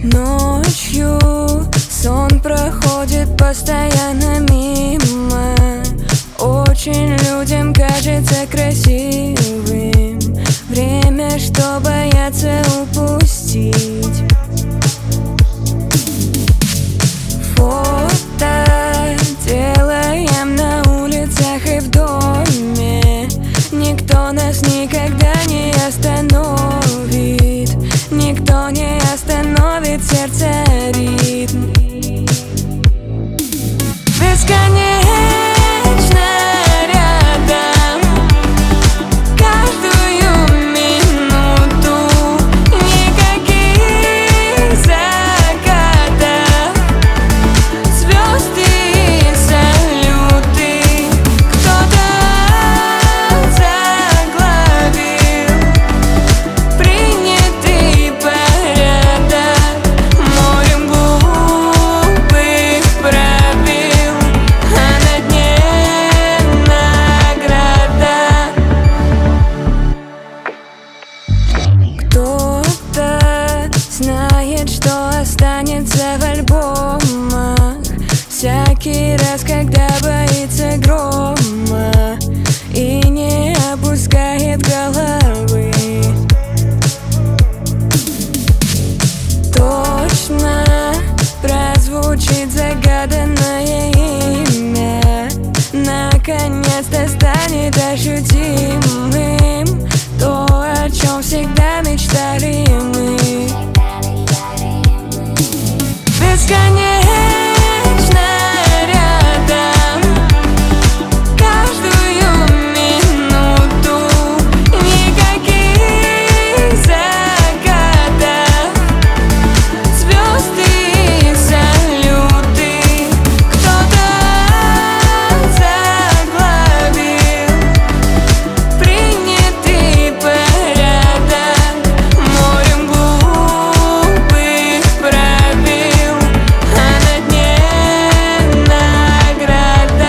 Ночью сон проходит постоянно мимо. Очень людям кажется красивым. Время, что боятся упустить. Фото делаем на улицах и в доме. Никто нас никогда не остановит. Никто не остановит сердце ритм. Бесконечно рядом, каждую минуту. Никаких закатов, звезды и салюты. Кто-то заглавил принятый порядок. Морем глупых пробил, а на дне награда. Кто-то знает, что останется в альбомах всякий раз, когда боится грома и не опускает головы. Точно прозвучит загаданное имя. Наконец-то станет ощутимым то, о чем всегда мечтали мы. Бесконечно рядом, каждую минуту. Никаких закатов, звезды и салюты. Кто-то заглавил принятый порядок. Морем глупых пробил, а на дне награда.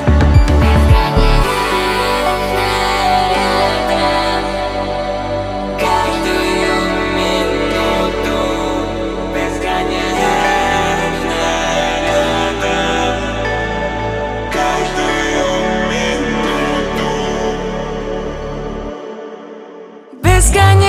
Каждую минуту. Бесконечно рядом, каждую минуту. Бесконечно